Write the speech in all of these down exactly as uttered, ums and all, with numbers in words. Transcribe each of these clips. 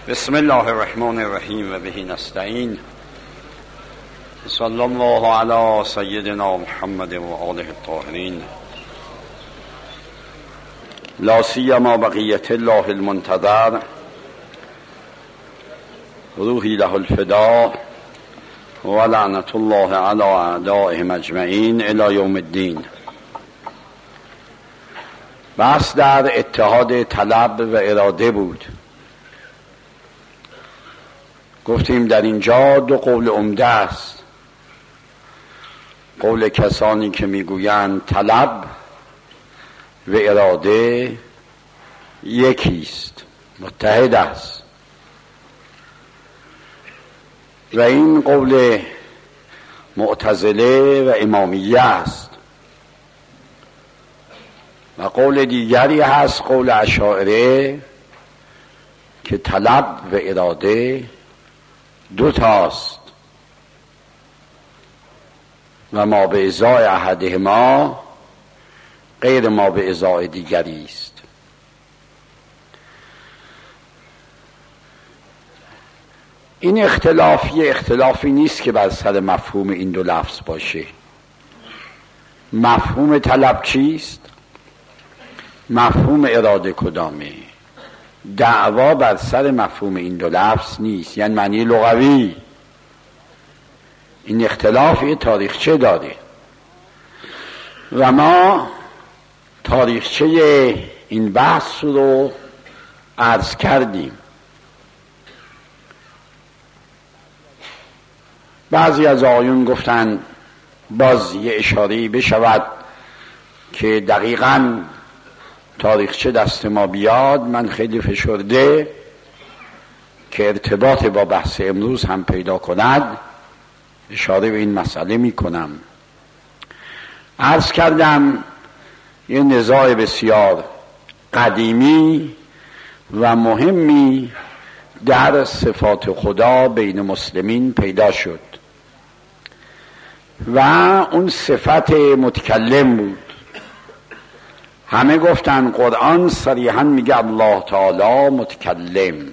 بسم الله الرحمن الرحیم و به نستعین. صلی الله علی سیدنا محمد و آله الطاهرین، لا سیما بقیت الله المنتظر، روحی له الفدا و لعنت الله علی اعدائهم اجمعین الی یوم الدین. بحث در اتحاد طلب و اراده بود. گفتیم در اینجا دو قول عمده است. قول کسانی که میگویند طلب و اراده یکیست، متحد است، و این قول معتزله و امامیه است. و قول دیگری هست قول اشاعره که طلب و اراده دو تاست و ما به ازای احدهما غیر ما به ازای دیگری است. این اختلاف یه اختلافی نیست که بر سر مفهوم این دو لفظ باشه. مفهوم طلب چیست؟ مفهوم اراده کدامه؟ دعوا بر سر مفهوم این دو لفظ نیست، یعنی معنی لغوی. این اختلاف یه تاریخچه داره و ما تاریخچه این بحث رو عرض کردیم. بعضی از آقایون گفتن باز یه اشاره‌ای بشود که دقیقاً تاریخچه دست ما بیاد. من خیلی فشرده که ارتباط با بحث امروز هم پیدا کند اشاره به این مسئله می کنم. عرض کردم یه نزاع بسیار قدیمی و مهمی در صفات خدا بین مسلمین پیدا شد و اون صفت متکلم بود. همه گفتن قرآن صریحاً میگه الله تعالی متکلم.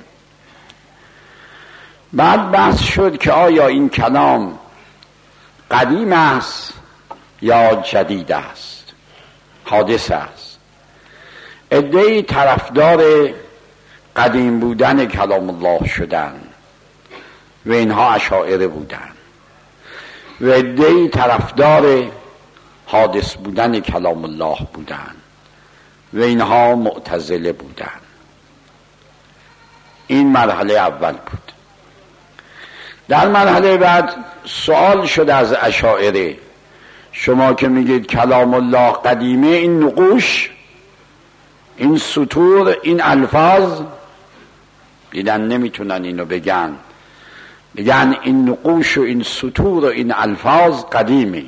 بعد بحث شد که آیا این کلام قدیم است یا جدید است، حادث است. عده‌ای طرفدار قدیم بودن کلام الله شدن و اینها اشاعره بودن، و عده‌ای طرفدار حادث بودن کلام الله بودن و اینها معتزله بودن. این مرحله اول بود. در مرحله بعد سوال شد از اشاعره، شما که میگید کلام الله قدیمه، این نقوش، این سطور، این الفاظ، دیدن نمیتونن اینو بگن، بگن این نقوش و این سطور و این الفاظ قدیمه.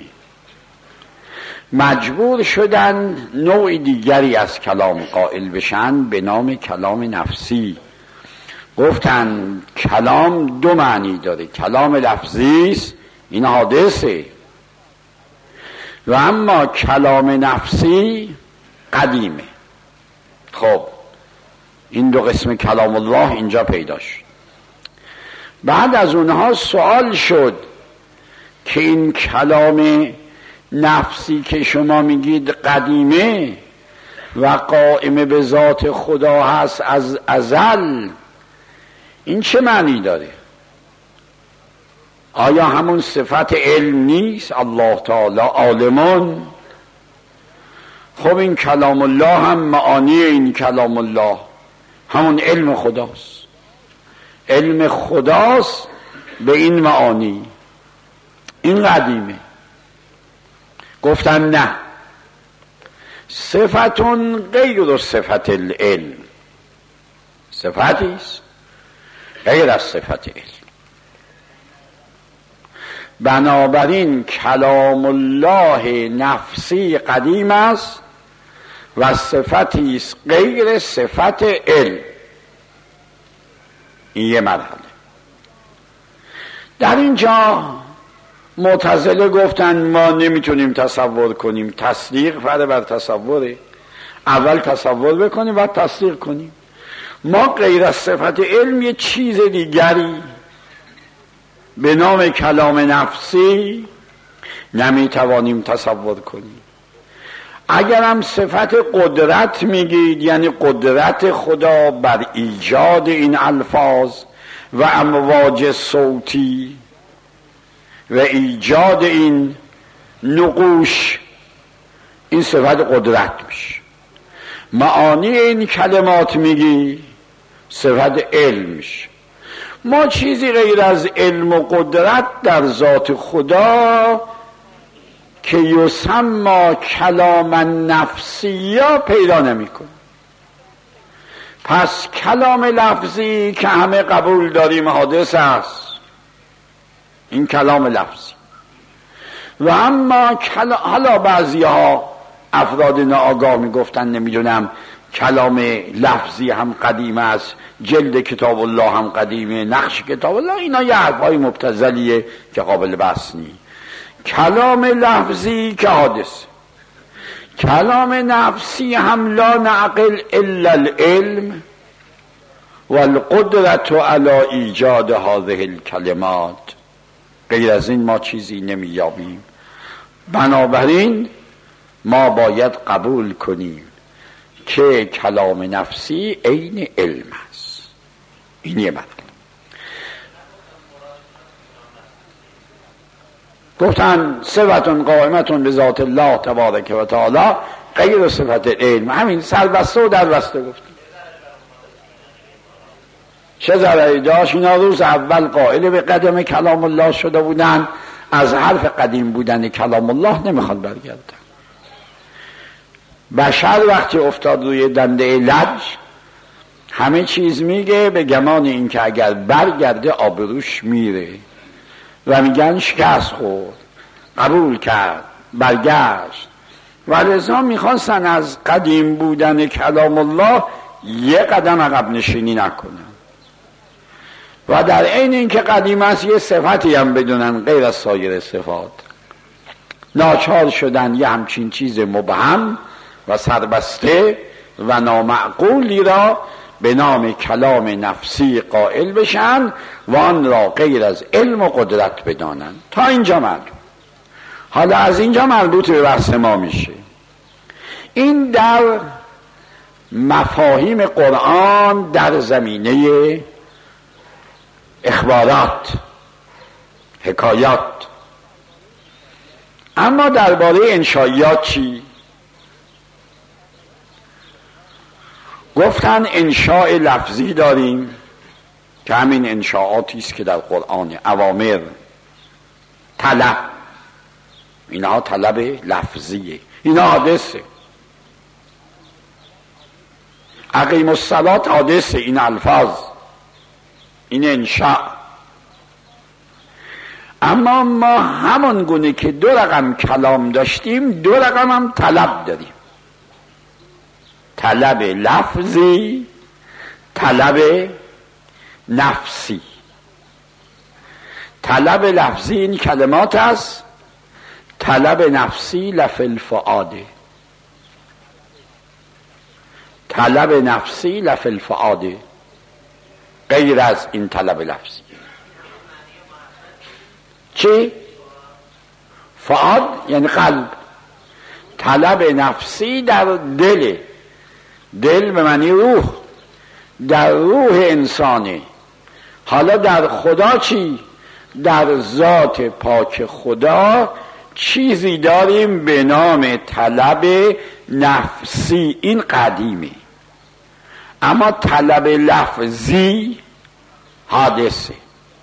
مجبور شدن نوع دیگری از کلام قائل بشن به نام کلام نفسی. گفتن کلام دو معنی داره، کلام لفظی است، این حادثه، و اما کلام نفسی قدیمه. خب این دو قسم کلام الله اینجا پیدا شد. بعد از اونها سوال شد که این کلام نفسی که شما میگید قدیمه و قائم به ذات خدا هست از ازل، این چه معنی داره؟ آیا همون صفت علم نیست؟ الله تعالی عالمون. خب این کلام الله هم معانی این کلام الله همون علم خداست، علم خداست به این معانی، این قدیمه. گفتن نه، صفتون غیر صفت العلم، صفتیست غیر از صفت علم. بنابراین کلام الله نفسی قدیم است و صفتیست غیر صفت علم. این یه مرحله. در اینجا معتزله گفتن ما نمیتونیم تصور کنیم، تصدیق فرع بر تصوره، اول تصور بکنیم بعد تصدیق کنیم. ما غیر از صفت علم یه چیز دیگری به نام کلام نفسی نمیتوانیم تصور کنیم. اگرم صفت قدرت میگید، یعنی قدرت خدا بر ایجاد این الفاظ و امواج صوتی و ایجاد این نقوش، این صفت قدرت میشه. معانی این کلمات میگی، صفت علم میشه. ما چیزی غیر از علم و قدرت در ذات خدا که یسمى کلام نفسی پیدا نمی کنیم. پس کلام لفظی که همه قبول داریم حادث است، این کلام لفظی. و اما کلا... حالا بعضی ها افراد ناآگاه میگفتن نمیدونم کلام لفظی هم قدیم است، جلد کتاب الله هم قدیمه، نقش کتاب الله، اینا یه حرفای مبتذلیه که قابل بحث نیست. کلام لفظی که حادث، کلام نفسی هم لا نعقل الا العلم والقدرت على ایجاد هذه الکلمات. غیر از این ما چیزی نمیابیم. بنابراین ما باید قبول کنیم که کلام نفسی عین علم است. این یه مطلب. گفتن صفتون قائمتون به ذات الله تبارک و تعالی غیر صفت علم. همین سربسته و دربسته گفتن. چه ضرری داشت؟ اینا روز اول قائل به قدم کلام الله شده بودن، از حرف قدیم بودن کلام الله نمیخواد برگردن. بشر وقتی افتاد روی دنده لج همه چیز میگه به گمان این که اگر برگرده آبروش میره و میگن شکست خورد، قبول کرد، برگشت. و لذا میخواستن از قدیم بودن کلام الله یه قدم عقب نشینی نکنن و در عین این که قدیم است یه صفتی هم بدونن غیر از سایر صفات. ناچار شدن یه همچین چیز مبهم و سربسته و نامعقولی را به نام کلام نفسی قائل بشن و آن را غیر از علم و قدرت بدانن. تا اینجا معلوم. حالا از اینجا مربوط به بحث ما میشه. این در مفاهیم قرآن در زمینه اخبارات، حکایات. اما درباره انشائیات چی؟ گفتن انشاء لفظی داریم که همین انشاءاتی است که در قرآن، اوامر، طلب، اینها طلب لفظیه، اینا حادثه. اقیم الصلاة حادثه، این الفاظ، این انشاء. اما ما همان گونه که دو رقم کلام داشتیم دو رقم هم طلب داریم، طلب لفظی، طلب نفسی. طلب لفظی این کلمات است، طلب نفسی لفی الفؤاده. طلب نفسی لفی الفؤاده غیر از این طلب لفظی. چی؟ فؤاد یعنی قلب. طلب نفسی در دل، دل به معنی روح، در روح انسانه. حالا در خدا چی؟ در ذات پاک خدا چیزی داریم به نام طلب نفسی، این قدیمه. اما طلب لفظی حادثه.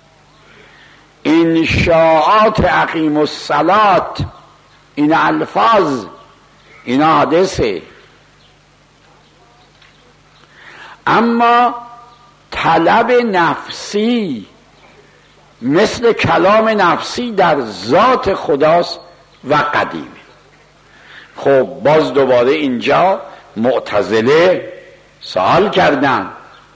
انشاءات اقیم الصلاة، این الفاظ، این حادثه. اما طلب نفسی مثل کلام نفسی در ذات خداست و قدیمه. خب باز دوباره اینجا معتزله سوال کردن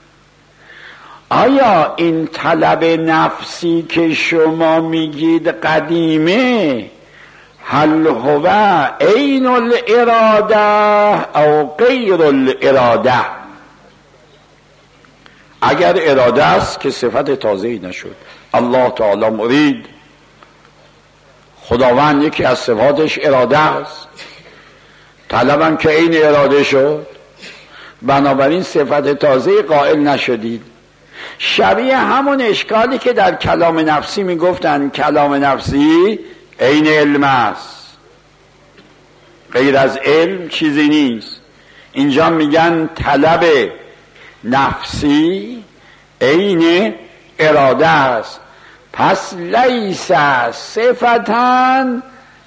آیا این طلب نفسی که شما میگید قدیمه هل هو عین الاراده او غیر الاراده؟ اگر اراده است که صفت تازه‌ای نشد. الله تعالی مرید، خداوند یکی از صفاتش اراده است، طلبم که این اراده شد، بنابراین صفت تازه قائل نشدید. شبیه همون اشکالی که در کلام نفسی میگفتن کلام نفسی عین علم است، غیر از علم چیزی نیست. اینجا میگن طلب نفسی عین اراده است، پس لیس صفتن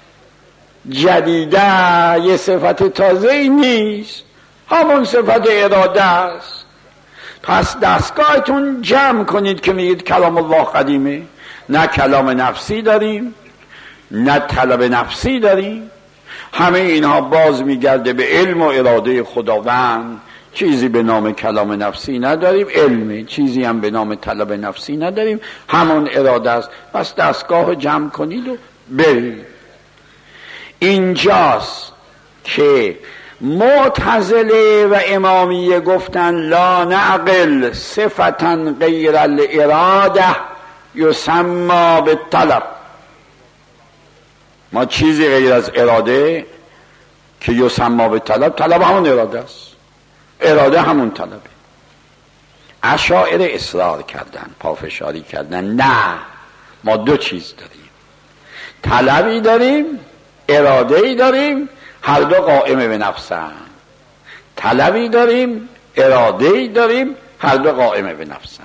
جدیده، یه صفت تازه نیست، همون صفت اراده است. پس دستگاهتون جمع کنید که میگید کلام الله قدیمه. نه کلام نفسی داریم نه طلب نفسی داریم، همه اینها باز میگرده به علم و اراده خداوند. چیزی به نام کلام نفسی نداریم، علم چیزی هم به نام طلب نفسی نداریم، همون اراده است. پس دستگاه جمع کنید و برید. اینجاست که معتزله و امامیه گفتن لا نعقل صفتا غیر الاراده یسمى بالطلب. ما چیزی غیر از اراده که یسمى بالطلب، طلب همون اراده است، اراده همون طلبه. اشاعره اصرار کردن، پافشاری کردن نه ما دو چیز داریم، طلبی داریم اراده‌ای داریم، هر دو قائم به نفسن. طلبی داریم اراده‌ای داریم، هر دو قائم به نفسن.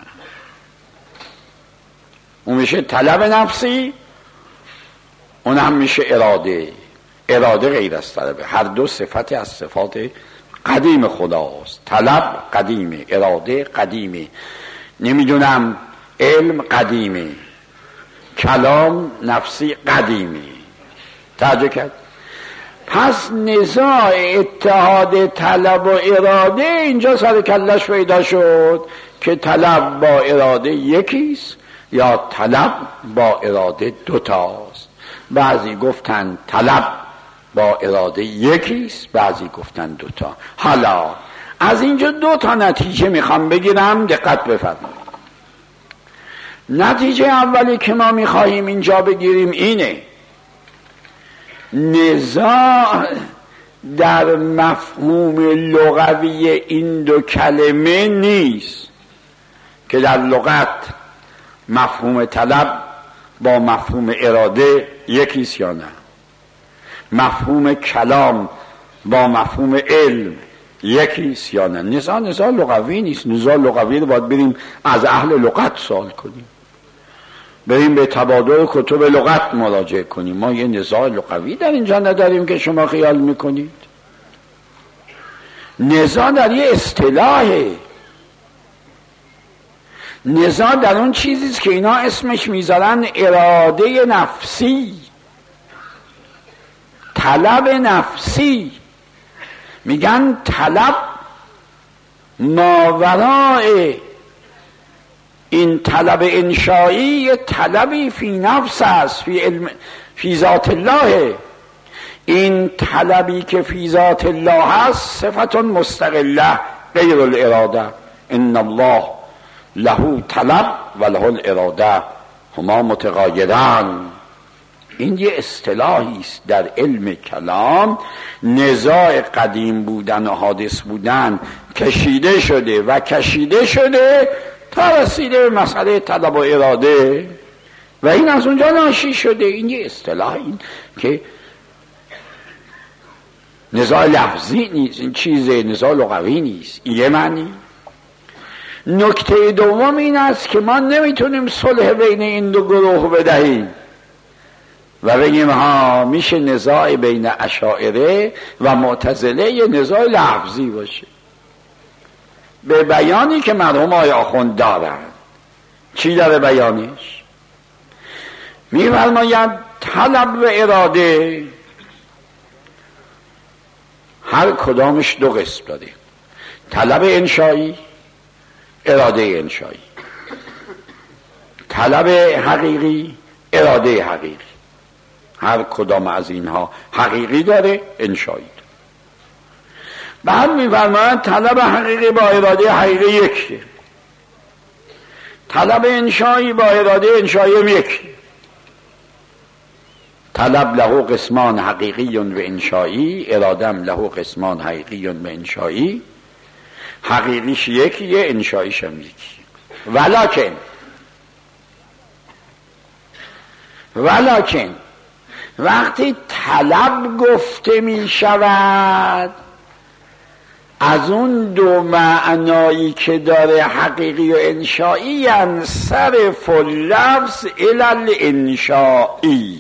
اون میشه طلب نفسی، اون هم میشه اراده. اراده غیر از طلبه، هر دو صفت از صفات قدیم خداست. طلب قدیمه، اراده قدیمه، نمیدونم علم قدیمه، کلام نفسی قدیمه. توجه کرد؟ پس نزاع اتحاد طلب و اراده اینجا سر کلش پیدا شد که طلب با اراده یکیست یا طلب با اراده دوتاست. بعضی گفتن طلب با اراده یکیست، بعضی گفتن دوتا. حالا از اینجا دو تا نتیجه میخوام بگیرم، دقت بفرمایید. نتیجه اولی که ما میخواهیم اینجا بگیریم اینه: نزاع در مفهوم لغوی این دو کلمه نیست که در لغت مفهوم طلب با مفهوم اراده یکیست یا نه، مفهوم کلام با مفهوم علم یکیست یا نه. نزاع نزاع لغوی نیست. نزاع لغوی رو باید بریم از اهل لغت سوال کنیم، بریم به تبادل کتب لغت مراجعه کنیم. ما یه نزاع لغوی در اینجا نداریم که شما خیال میکنید. نزاع در یه اصطلاحه، نزاع در اون چیزیست که اینا اسمش میذارن اراده نفسی، طلب نفسی. میگن طلب ماورای این طلب انشایی طلبی فی نفس است، فی علم، فی ذات الله. این طلبی که فی ذات الله است صفت مستقله غیر الاراده. ان الله له طلب و له الاراده هما متغایران. این یه اصطلاحی است در علم کلام. نزاع قدیم بودن و حادث بودن کشیده شده و کشیده شده تا رسیده به مسئله طلب و اراده و این از اونجا ناشی شده. این یه اصطلاح، این که نزاع لفظی نیست، این چیز نزاع لغوی نیست. این یه معنی. نکته دوم این است که ما نمیتونیم صلح بین این دو گروه بدهیم و بگیم ها میشه نزاع بین اشاعره و معتزله یه نزاع لفظی باشه به بیانی که مرحوم آقای آخوند دارن. چی داره بیانش؟ میفرماید طلب و اراده هر کدامش دو قسم داره: طلب انشایی، اراده انشایی. طلب حقیقی، اراده حقیقی. هر کدام از اینها حقیقی داره، انشایی داره. بعد میفرماید طلب حقیقی با اراده حقیقی یکیه. طلب انشایی با اراده انشایی هم یک. طلب له قسمان حقیقی و انشایی، ارادم له قسمان حقیقی و انشایی. حقیقیش یکیه، انشاییش هم یکی. ولکن ولکن وقتی طلب گفته می شود از اون دو معنایی که داره حقیقی و انشایی ینصرف اللفظ الی الانشایی.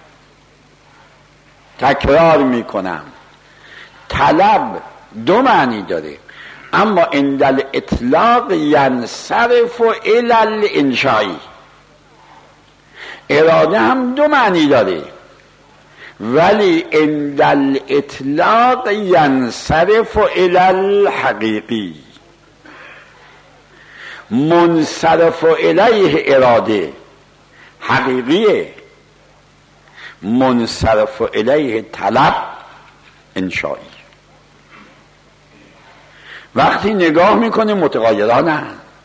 تکرار می کنم، طلب دو معنی داره، اما عند الاطلاق ینصرف الی الانشایی. اراده هم دو معنی داره، ولی عند الاطلاق ینصرف الی الحقیقی. منصرف الیه اراده حقیقیه، منصرف الیه طلب انشایی. وقتی نگاه میکنه متغایرانن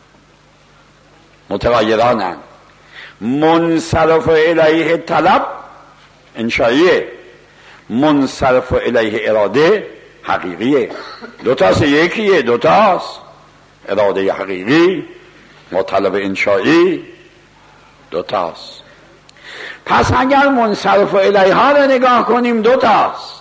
متغایرانن منصرف الیه طلب انشاییه، منصرف الیه اراده حقیقیه. دوتاست یکیه، دوتاست. اراده حقیقی و طلب انشایی دوتاست. پس اگر منصرف الیه ها رو نگاه کنیم دوتاست.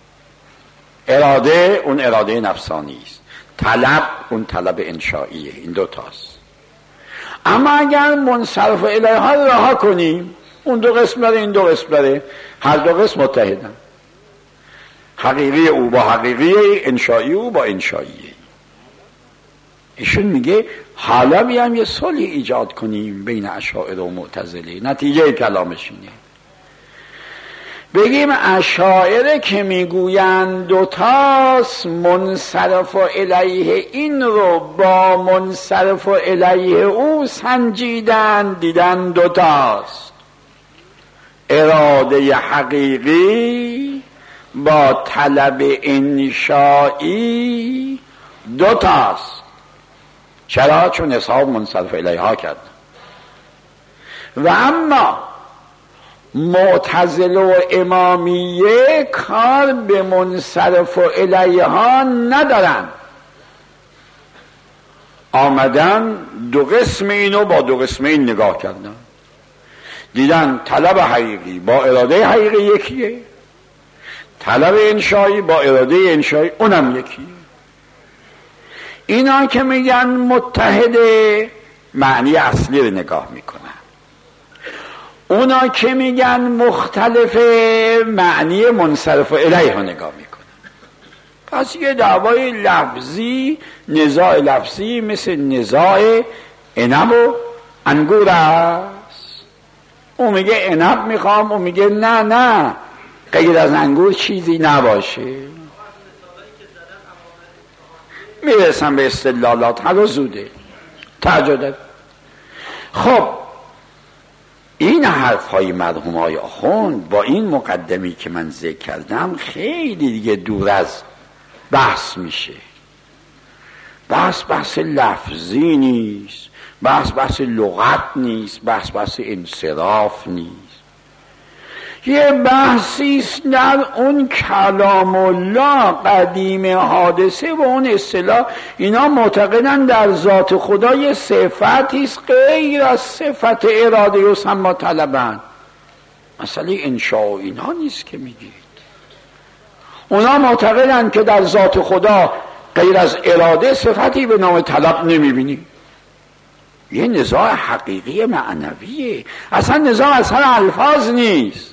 اراده اون اراده نفسانی است، طلب اون طلب انشاییه. این دوتاست. اما اگر منصرف الیه ها رو رها کنیم، اون دو قسم داره، این دو قسم داره، هر دو قسم متحدن. حقیقی او با حقیقی، انشایی او با انشاییه. ایشون میگه حالا بیام یه صلحی ایجاد کنیم بین اشاعره و معتزله. نتیجه کلامش اینه، بگیم اشاعره که میگویند دوتاست، منصرف الیه این رو با منصرف الیه او سنجیدن، دیدن دوتاست. اراده حقیقی با طلب انشایی دوتاست. چرا؟ چون حساب منصرف الیه ها کرد. و اما معتزله و امامیه کار به منصرف الیه ها ندارن، آمدن دو قسم اینو با دو قسم این نگاه کردن، دیدن طلب حقیقی با اراده حقیقی یکیه، طلب انشایی با اراده انشایی اونم یکیه. اینا که میگن متحده معنی اصلی رو نگاه میکنن، اونا که میگن مختلفه معنی منصرف الیه رو نگاه میکنن. پس یه دعوای لفظی، نزاع لفظی مثل نزاع عنب و انگور است. اون میگه عنب میخوام، اون میگه نه نه غیر از انگور چیزی نباشه. میرسم به استدلالات، حالا زوده تعجب. خب این حرف های مرحوم های آخوند با این مقدمی که من ذکر کردم خیلی دیگه دور از بحث میشه. بحث بحث لفظی نیست، بحث بحث لغت نیست، بحث بحث انصراف نیست. یه بحثیست در اون کلام الله قدیم حادثه و اون اصطلاح. اینا معتقدن در ذات خدا یه صفتیست غیر از صفت اراده و سما طلبن. مسئله انشاء و اینا نیست که میگید. اونا معتقدن که در ذات خدا غیر از اراده صفتی به نام طلب نمیبینی. یه نزاع حقیقی معنویه، اصلا نزاع اصلا الفاظ نیست.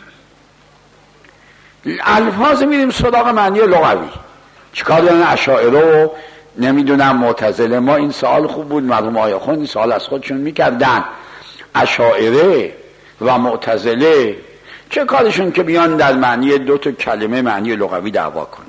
الفاظ میریم سراغ معنی لغوی. چیکار دارن اشاعره و نمیدونم معتزله؟ ما این سوال خوب بود، مرحوم آیاخون این سوال از خودشون میکردن. اشاعره و معتزله چه کارشون که بیان در معنی دو تا کلمه معنی لغوی دعوا کنن؟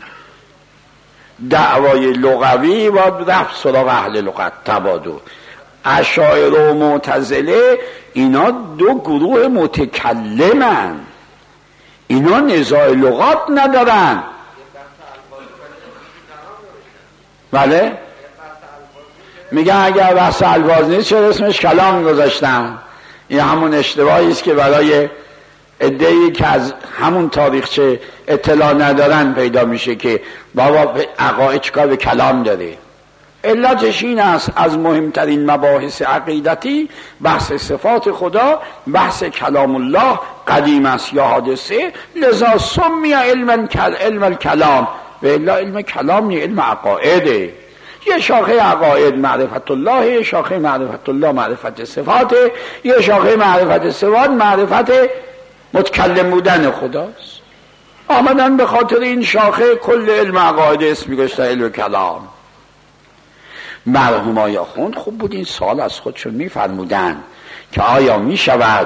دعوای لغوی باید رفت سراغ اهل لغت تبادل. اشاعره و معتزله اینا دو گروه متکلمن، اینا نزاع لغات ندارن. بله میگن اگر بحث الفاظ نیست چرا اسمش کلام گذاشتن؟ این همون اشتباهی است که برای عده‌ای که از همون تاریخچه اطلاع ندارن پیدا میشه که بابا عقاید چیکار به کلام داره. علتش این است از مهمترین مباحث عقیدتی بحث صفات خدا، بحث کلام الله قدیم است یا حادثه، لذا سمی علم علم الکلام و الا علم کلام نه، علم عقایده. یه شاخه عقاید معرفت الله، یه شاخه معرفت الله معرفت صفات، یه شاخه معرفت صفات معرفت متکلم بودن خداست. آمدن به خاطر این شاخه کل علم عقاید اسم میگشتن علم کلام. مرحوم آقای آخوند خوب بود این سال از خودشون میفرمودن که آیا میشود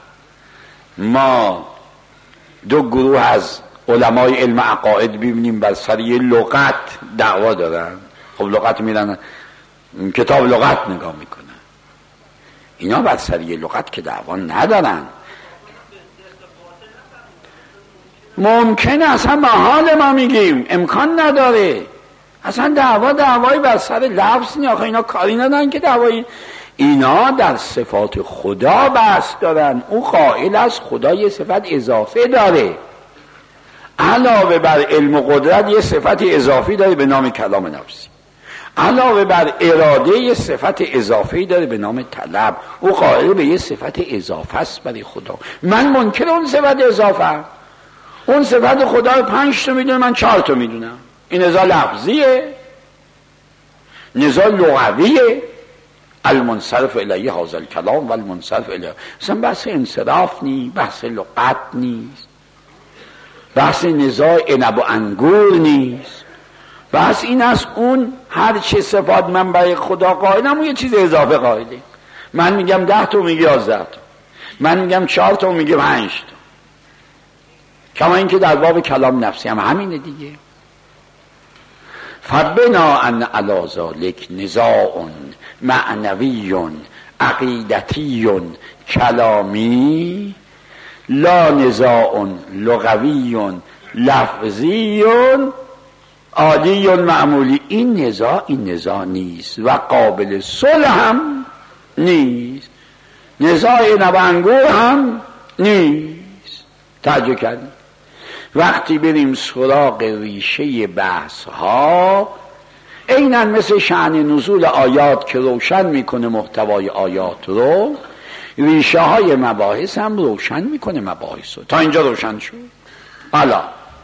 ما دو گروه از علمای علم عقاید ببینیم بر سر یه لغت دعوا دارن؟ خب لغت میرن کتاب لغت نگاه میکنن، اینا بر سر یه لغت که دعوا ندارن. ممکنه اصلا محال ما میگیم امکان نداره اصلا دعوا دعوایی بر سر لفظ نی. آخه اینا کاری ندارن که دعوایی، اینا در صفات خدا بحث دارن. او قائل از خدا یه صفت اضافه داره، علاوه بر علم و قدرت یه صفت اضافی داره به نام کلام نفسی، علاوه بر اراده یه صفت اضافی داره به نام طلب. او قائل به یه صفت اضافه است برای خدا. من منکر اون صفت اضافه، اون صفت خدا پنج تا میدونه من چهار تا میدونم. این نزاع لفظیه، نزاع لغویه. المنصرف الیه هذا الکلام و المنصرف الیه، اصلا بحث انصراف نیست، بحث لغت نیست، بحث نزاع عنب و انگور نیست. بحث این است اون هر چه صفات من برای خدا قائلم اون یه چیز اضافه قائله. من میگم ده تا میگه یازده تا، من میگم چهار تا میگه پنج تا. کما اینکه در باب کلام نفسی هم همینه دیگه. فبنا ان علی ذلک نزاع معنوی عقیدتی کلامی لا نزاع لغوی لفظی عادی معمولی. این نزاع این نزاع نیست و قابل صلح هم نیست، نزاع نبانگور هم نیست. توجه کردیم؟ وقتی بریم سراغ ریشه بحث ها عیناً مثل شأن نزول آیات که روشن میکنه محتوای آیات رو، ریشه های مباحث هم روشن میکنه مباحث رو. تا اینجا روشن شد. حالا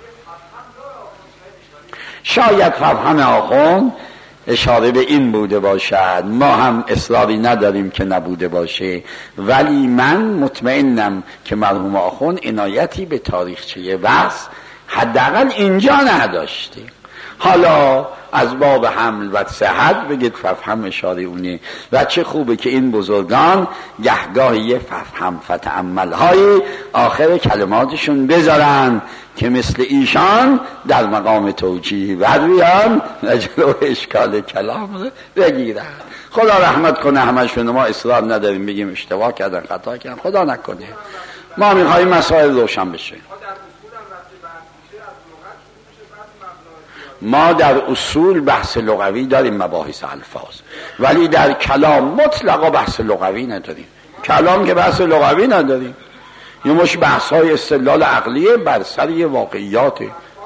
شاید فهم آخوند اشاره به این بوده باشد، ما هم اصراری نداریم که نبوده باشه، ولی من مطمئنم که مرحوم آخوند عنایتی به تاریخچه بحث حداقل اینجا نداشته. حالا از باب حمل و صحت بگید ففهم اشاره اونه. و چه خوبه که این بزرگان گهگاه یه ففهم فتعمل های آخر کلماتشون بذارن که مثل ایشان در مقام توجیه برویان و جلو اشکال کلام بگیرن. خدا رحمت کنه همشون. ما اصرار نداریم بگیم اشتباه کردن خطا کردن، خدا نکنه. ما میخواییم مسائل روشن بشه. ما در اصول بحث لغوی داریم مباحث الفاظ، ولی در کلام مطلقا بحث لغوی نداریم. کلام که بحث لغوی نداریم، یه مش بحث های استدلال عقلیه بر سر یه واقعیاته.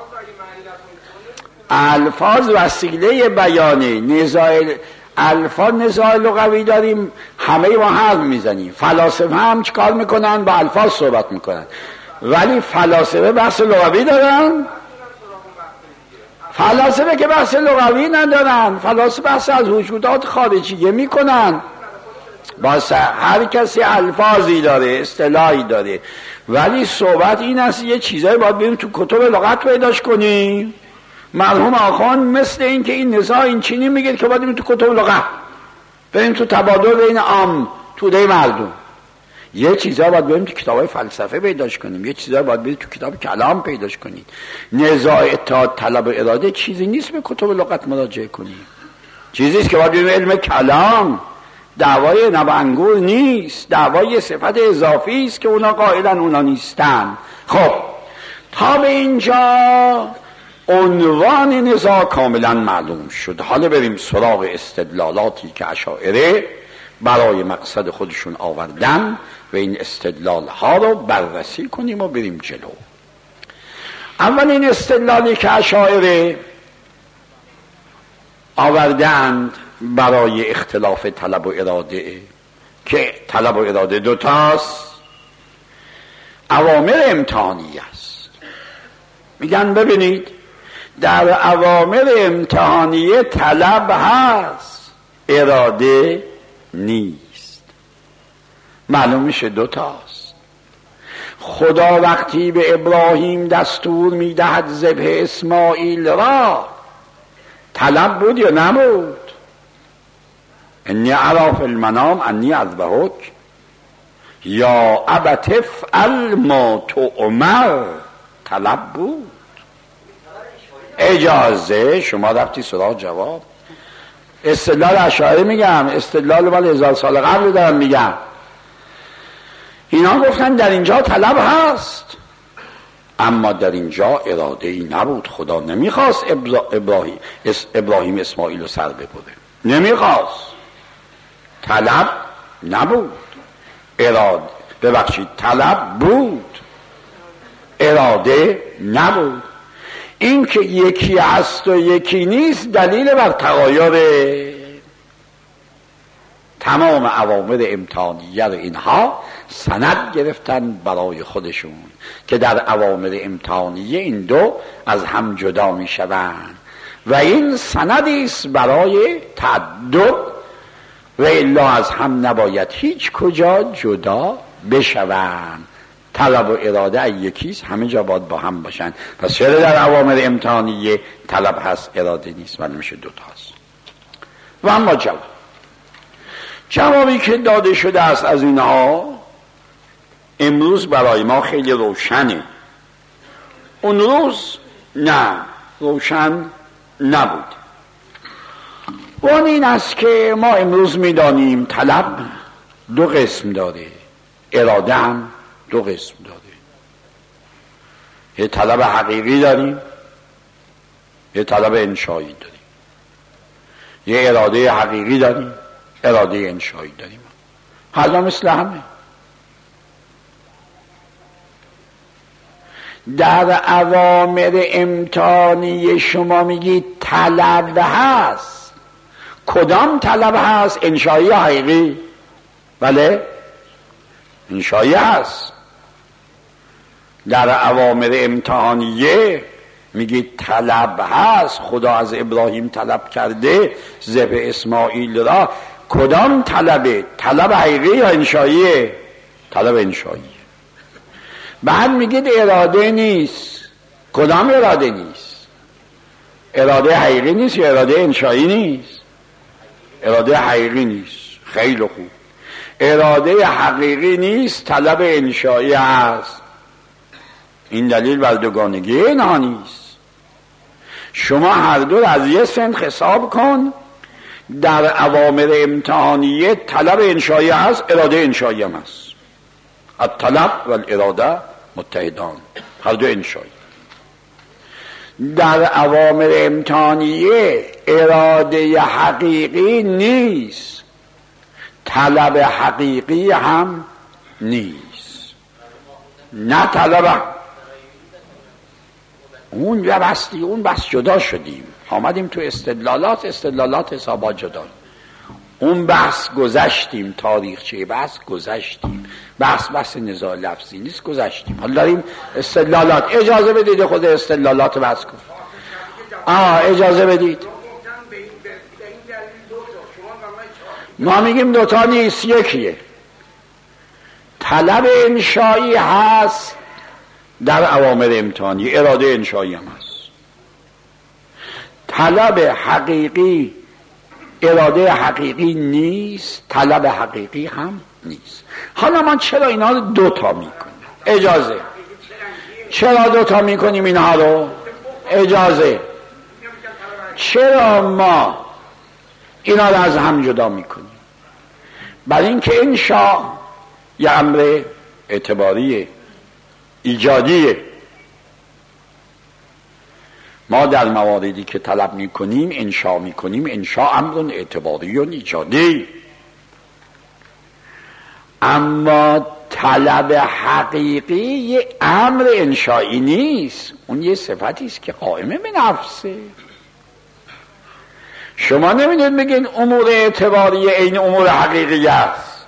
الفاظ وسیله بیانه. نزاع الفاظ نزاع لغوی داریم، همه ما حرف میزنیم. فلاسفه هم چیکار میکنن؟ با الفاظ صحبت میکنن. ولی فلاسفه بحث لغوی دارن؟ فلاسفه که بحث لغوی ندارن، فلاسفه بحث از وجودات خارجیه میکنن. باز هر کسی الفاظی داره، اصطلاحی داره، ولی صحبت این است یه چیزایی باید بریم تو کتب لغت پیداش کنیم. مرحوم آخوند مثل این که این نزاع این چینی میگه که باید بریم تو کتب لغت، بریم تو تبادل بین عام توده مردم. یه چیزا باید بریم تو کتابای فلسفه پیداش کنیم، یه چیزا باید بریم تو کتاب کلام پیداش کنیم. نزاع اتحاد طلب و اراده چیزی نیست به کتب لغت مراجعه کنیم، چیزی است که باید بریم علم کلام. دعوای نبانگور نیست، دعوای صفت اضافی است که اونا قائلن اونا نیستن. خب تا به اینجا عنوان نزاع کاملا معلوم شد. حالا بریم سراغ استدلالاتی که اشاعره برای مقصد خودشون آوردن و این استدلال ها رو بررسی کنیم و بریم جلو. اولین استدلالی که اشاعره آوردند برای اختلاف طلب و اراده، که طلب و اراده دوتاست، اوامر امتحانی است. میگن ببینید در اوامر امتحانیه طلب هست، اراده نیست. معلوم میشه دوتاست. خدا وقتی به ابراهیم دستور میدهد ذبح اسماعیل را، طلب بود یا نبود؟ انی اری فی المنام انی اذبحک یا ابت افعل ما تؤمر، طلب بود. اجازه، شما رفتی سراغ جواب. استدلال اشاعره میگم، استدلال مال هزار سال قبل دارم میگم. اینا گفتن در اینجا طلب هست، اما در اینجا اراده ای نبود. خدا نمیخواست ابراهیم ابراهیم اسماعیل رو سر ببره، نمیخواست. طلب نبود، اراده ببخشید طلب بود، اراده نبود. این که یکی هست و یکی نیست دلیل بر تغایر تمام اوامر امتحانیه رو اینها سند گرفتن برای خودشون که در اوامر امتحانیه این دو از هم جدا می شوند و این سندی است برای تعدد و الا از هم نباید هیچ کجا جدا بشوند. طلب و اراده یکیست، همه جا باید با هم باشن. پس چرا در اوامر امتحانیه طلب هست اراده نیست؟ معلوم میشه دو تاست. و اما جواب جوابی که داده شده است از اینها امروز برای ما خیلی روشنه. اون روز نه روشن نبود. اون این است که ما امروز میدانیم طلب دو قسم داره، اراده هم دو قسم داره. یه طلب حقیقی داریم، یه طلب انشایی داریم. یه اراده حقیقی داریم، اراده انشایی داریم. هر دو مثل همه. در اوامر امتحانی شما میگید طلب هست. کدام طلب هست؟ انشایی حقیقی؟ بله انشایی هست. در اوامر امتحانیه میگید طلب هست. خدا از ابراهیم طلب کرده ذبح اسماعیل را. کدام طلبه؟ طلب حقیقی یا انشاییه؟ طلب انشایی. بعد میگید اراده نیست. کدام اراده نیست؟ اراده حقیقی نیست یا اراده انشایی نیست؟ اراده حقیقی نیست. خیلی خوب. اراده حقیقی نیست، طلب انشایی هست. این دلیل بر دوگانگی اینها نیست. شما هر دو از یه سنخ حساب کن. در اوامر امتحانیه طلب انشایی هست، اراده انشایی هم هست. الطلب و الاراده متحدان، هر دو انشایی. در اوامر امتحانیه اراده حقیقی نیست، طلب حقیقی هم نیست. نه طلب اون بستی اون بس جدا شدیم، آمدیم تو استدلالات. استدلالات حسابات جدا. اون بحث گذشتیم، تاریخچه بحث گذشتیم. بحث بحث نزاع لفظی نیست، گذشتیم. حالا داریم استدلالات. اجازه بدید خود استدلالات بحث کن. آه اجازه بدید. ما میگیم دوتا نیست، یکیه. طلب انشایی هست در اوامر امتحانی، اراده انشایی هم هست. طلب حقیقی اراده حقیقی نیست، طلب حقیقی هم نیست. حالا ما چرا اینا رو دوتا میکنیم؟ اجازه. چرا دوتا میکنیم اینها رو؟ اجازه. چرا ما اینا رو از هم جدا میکنیم؟ برای اینکه انشاء یه امر اعتباریه، ایجادیه. ما در مواردی که طلب میکنیم انشا میکنیم، انشا امر اعتباری و ایجادی. اما طلب حقیقی یه امر انشایی نیست، اون یه صفتی است که قائمه به نفسه. شما نمیدونید بگین امور اعتباری این امور حقیقی است.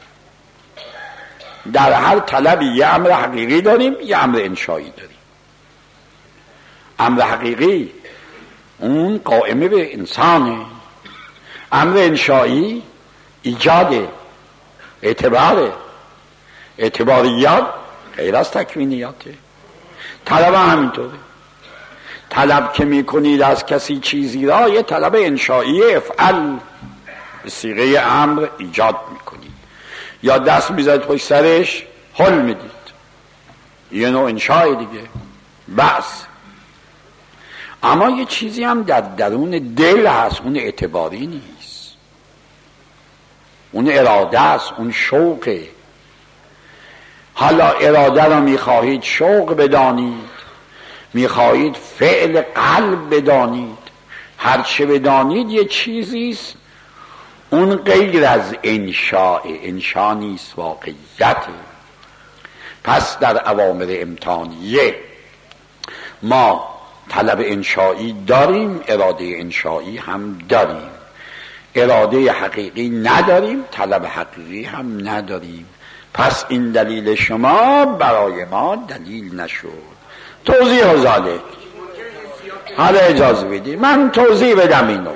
در هر طلبی یه امر حقیقی داریم، یه امر انشایی داریم. امر حقیقی اون قائمه به انسانه، امر انشایی ایجاده، اعتباره. اعتباریات غیر از تکوینیاته. طلب همینطوره. طلب که میکنید از کسی چیزی را یه طلب انشایی افعل به صیغه امر ایجاد میکنید، یا دست میزنید پشت سرش حل میدید، یه نوع انشای دیگه بس. اما یه چیزی هم در درون دل هست، اون اعتباری نیست، اون اراده است، اون شوقه. حالا اراده را میخواهید شوق بدانید، میخواهید فعل قلب بدانید، هرچه بدانید یه چیزیست، اون غیر از انشاء، انشاء نیست، واقعیته. پس در اوامر امتحانیه ما طلب انشایی داریم، اراده انشایی هم داریم. اراده حقیقی نداریم، طلب حقیقی هم نداریم. پس این دلیل شما برای ما دلیل نشد. توضیح و ذالک. حالا اجازه بدید من توضیح بدم اینو.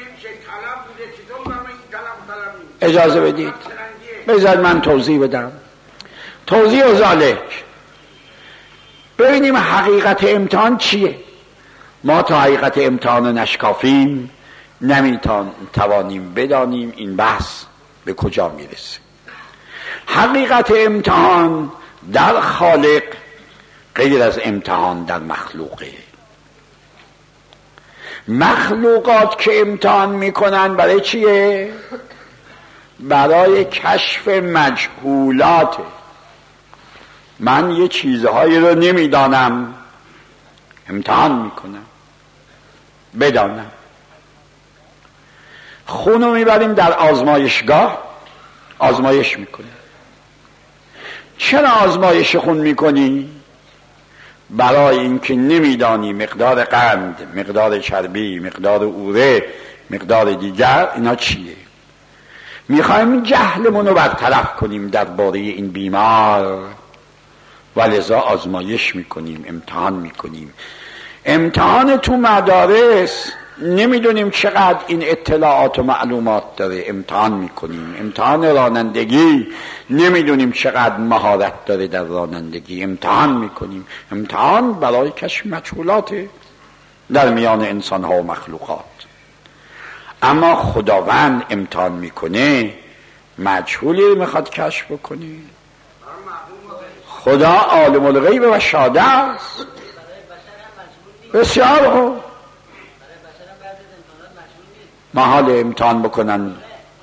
اجازه بدید بذار من توضیح بدم. توضیح و ذالک. ببینیم حقیقت امتحان چیه. ما تا حقیقت امتحان نشکافیم نمیتوانیم بدانیم این بحث به کجا میرسه. حقیقت امتحان در خالق غیر از امتحان در مخلوقه. مخلوقات که امتحان میکنن برای چیه؟ برای کشف مجهولات. من یه چیزهایی رو نمیدانم، امتحان میکنم بدانم. خونو میبریم در آزمایشگاه، آزمایش میکنیم. چرا آزمایش خون میکنی؟ برای اینکه نمیدانی مقدار قند، مقدار چربی، مقدار اوره، مقدار دیگر اینا چیه. میخوایم جهلمون رو برطرف کنیم درباره این بیمار، ولذا آزمایش میکنیم، امتحان میکنیم. امتحان تو مدارس نمیدونیم چقدر این اطلاعات و معلومات داره، امتحان میکنیم. امتحان رانندگی نمیدونیم چقدر مهارت داره در رانندگی، امتحان میکنیم. امتحان برای کشف مجهولات در میان انسان ها و مخلوقات. اما خداوند امتحان میکنه، مجهولی میخواد کشف بکنه. خدا عالم الغیب و شهاده است. بسیار خوب. محال امتحان بکنن.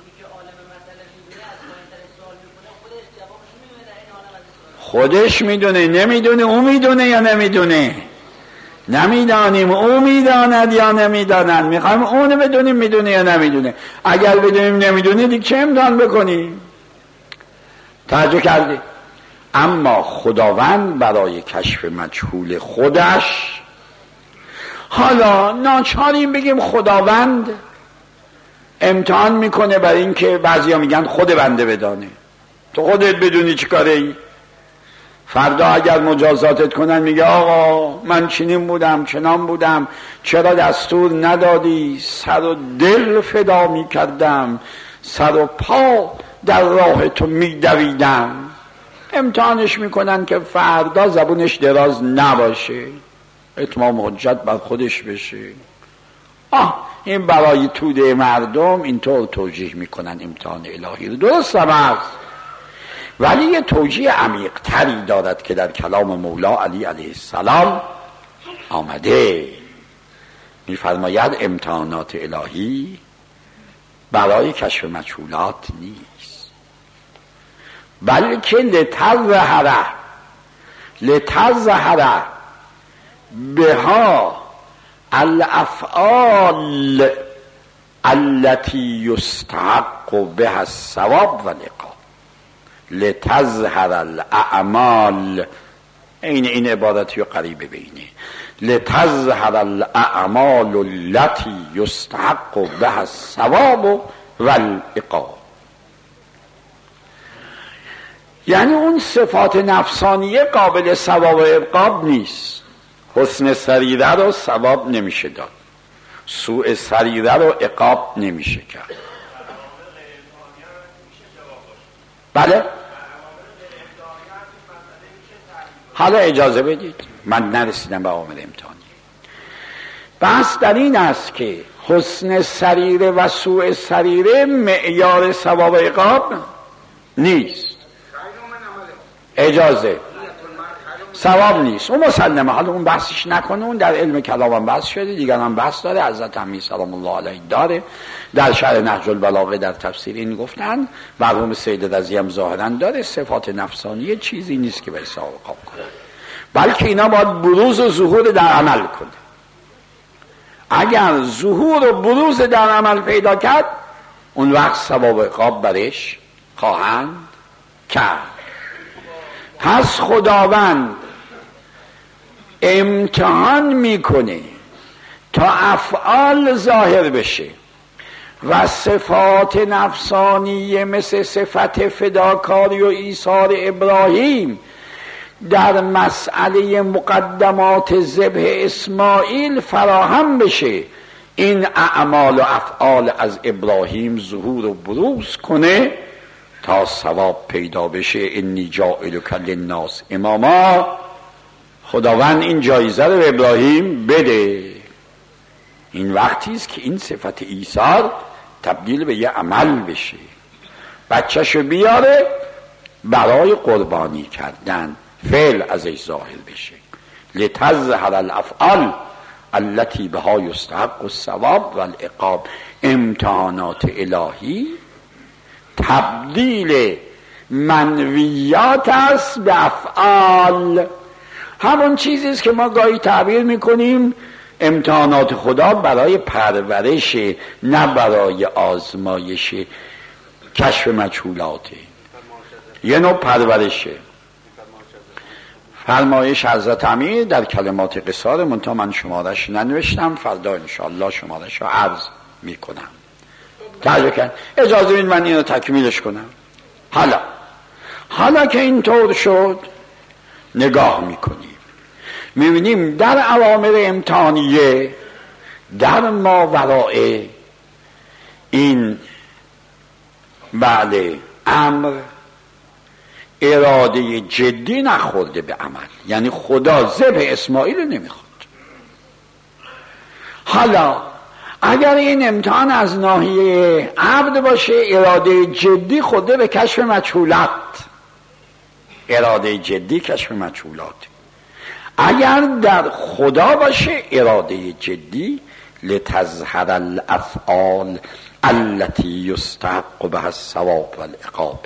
خودش میدونه، نمیدونه، او میدونه یا نمیدونه؟ نمیدانیم او میداند یا نمیداند. میخوایم اونو بدونیم میدونه یا نمیدونه. اگر بدونیم نمیدونه دیگه چه امتحان بکنیم؟ توجه کردی؟ اما خداوند برای کشف مجهول خودش، حالا ناچاریم بگیم خداوند امتحان میکنه برای اینکه بعضیا میگن خود بنده بدانه. تو خودت بدونی چی کاره ای؟ فردا اگر مجازاتت کنن میگه آقا من چنین بودم چنان بودم، چرا دستور ندادی؟ سر و دل فدا میکردم، سر و پا در راه تو میدویدم. امتحانش میکنن که فردا زبونش دراز نباشه، اتمام حجت بر خودش بشه. آه این برای توده مردم اینطور توجیه میکنن امتحان الهی رو. درست هم است، ولی یه توجیه عمیق تری دارد که در کلام مولا علی علیه السلام آمده. میفرماید امتحانات الهی برای کشف مجهولات نیست، بلکه لتظهر لتظهر بها الافعال التي یستحق بها الثواب و العقاب لتظهر الاعمال، این این عبارتی و قریبه بینه، لتظهر الاعمال التي یستحق بها الثواب و العقاب. یعنی اون صفات نفسانیه قابل ثواب و عقاب نیست. حسن سریره رو ثواب نمیشه داد، سوء سریره رو عقاب نمیشه کرد. بله حالا اجازه بدید، من نرسیدم به عامل امتحانی. بحث در این است که حسن سریره و سوء سریره معیار ثواب و عقاب نیست. اجازه ثواب نیست، اون مسلمه. حالا اون بحثش نکنه، اون در علم کلام هم بحث شده، دیگر هم بحث داره، حضرت امی سلام الله علیه داره، در شرح نهج البلاغه در تفسیر این گفتن، مرحوم سید رضی هم ظاهرا داره. صفات نفسانیه چیزی نیست که به ثواب و عقاب کنه، بلکه اینا باید بروز و ظهور در عمل کنه. اگر ظهور و بروز در عمل پیدا کرد، اون وقت ثواب و عقاب برش خواهند کرد. پس خداوند امتحان میکنه تا افعال ظاهر بشه و صفات نفسانیه مثل صفت فداکاری و ایثار ابراهیم در مسئله مقدمات ذبح اسماعیل فراهم بشه، این اعمال و افعال از ابراهیم ظهور و بروز کنه تا ثواب پیدا بشه. انی جاعلک للناس اماما، خداوند این جایزه رو به ابراهیم بده. این وقتی است که این صفت ایثار تبدیل به یه عمل بشه، بچه‌شو بیاره برای قربانی کردن، فعل ازش ظاهر بشه. لتظهر الافعال التي بها یستحق الثواب و العقاب. امتحانات الهی تبدیل منویات است به افعال. همون چیزی است که ما گاهی تعبیر میکنیم امتحانات خدا برای پرورش، نه برای آزمایش، کشف مجهولاته، یه نوع پرورشه. فرمایش حضرت امیر در کلمات قصار، منتها من شمارش ننوشتم، فردا انشاءالله شمارش رو عرض میکنم. تعجب کن، اجازه بید من اینو تکمیلش کنم. حالا حالا که اینطور شد، نگاه میکنیم میبینیم در اوامر امتحانیه در ماوراء این بله امر اراده جدی نخورده به عمل، یعنی خدا ذبح اسماعیل نمیخواد. حالا اگر این امتحان از ناحیه عبد باشه، اراده جدی خورده به کشف مجهولات، اراده جدی کشف مجهولات. اگر در خدا باشه، اراده جدی لتظهر الافعال التي یستحق بها الثواب و العقاب.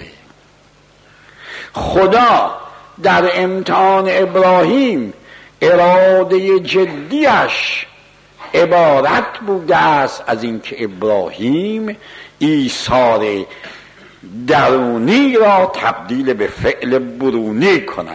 خدا در امتحان ابراهیم اراده جدیش عبارت بوده است از اینکه ابراهیم ایثار درونی را تبدیل به فعل برونی کند،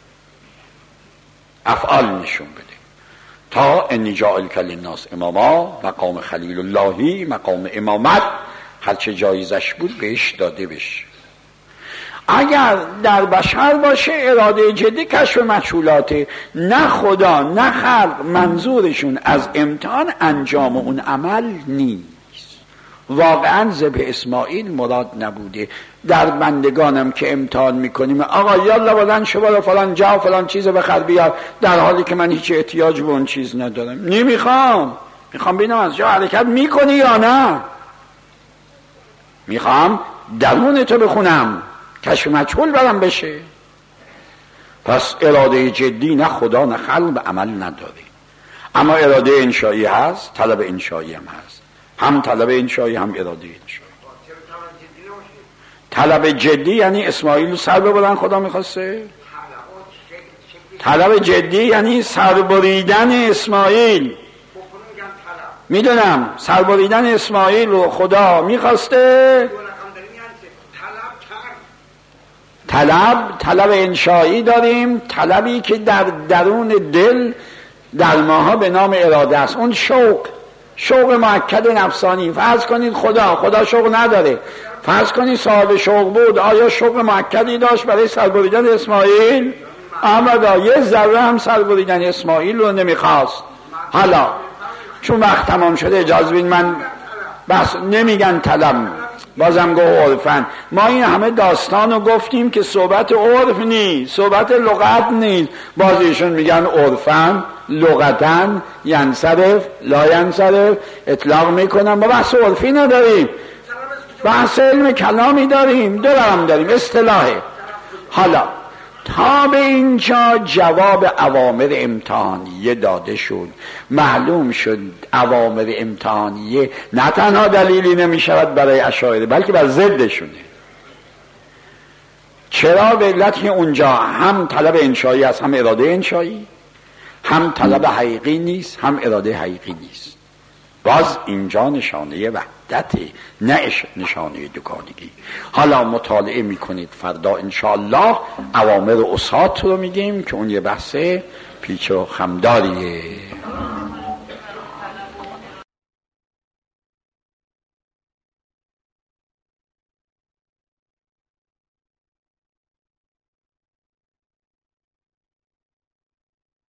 افعال نشون بده، تا انی جاعلک للناس اماما، مقام خلیل اللهی، مقام امامت، هرچه جایزش بود بهش داده بشه. اگر در بشر باشه، اراده جدی کشف مجهولاته، نه خدا نه خلق منظورشون از امتحان انجام اون عمل نیست. واقعا ذبح اسماعیل مراد نبوده. در بندگانم که امتحان میکنیم، آقا یالا بلند شو برو فلان جا فلان چیز بخر بیار، در حالی که من هیچ احتیاج به اون چیز ندارم، نمیخوام، میخوام ببینم از جا حرکت میکنی یا نه، میخوام درون تو بخونم، کشف مجهول برم بشه. پس اراده جدی نه خدا نه خلق به عمل نداره، اما اراده انشایی هست، طلب انشایی هم هست، هم طلب انشایی هم اراده انشایی. طلب جدی یعنی اسماعیل سر ببرن خدا میخواسته، طلب جدی یعنی سر بریدن اسماعیل. میدونم سربریدن اسماعیل رو خدا میخواسته، طلب طلب انشایی داریم، طلبی که در درون دل در ماها به نام اراده است. اون شوق، شوق مؤکد نفسانی. فرض کنید خدا خدا شوق نداره، فرض کنید صاحب شوق بود، آیا شوق مؤکدی داشت برای سربریدن اسماعیل؟ اما یه ذره هم سربریدن اسماعیل رو نمیخواست. حالا چون وقت تمام شده اجازه بدید من بس نمیگن طلب، بازم گو عرفن. ما این همه داستان رو گفتیم که صحبت عرف نیست، صحبت لغت نیست. باز ایشون میگن عرفن، لغتن، ینصرف لا ینصرف، اطلاق میکنن. ما بحث عرفی نداریم، بحث علم کلامی داریم، دارم داریم اصطلاحه. حالا تا به اینجا جواب اوامر امتحانیه داده شد، معلوم شد اوامر امتحانیه نه تنها دلیلی نمی شود برای اشاعره بلکه بر ضدشونه. چرا؟ به علت اونجا هم طلب انشایی است، هم اراده انشایی، هم طلب حقیقی نیست، هم اراده حقیقی نیست. باز اینجا نشانه وحدت، نه نشانه دوگانگی. حالا مطالعه میکنید، فردا انشاءالله اوامر اسات رو میگیم که اون یه بحث پیچ و خمداریه.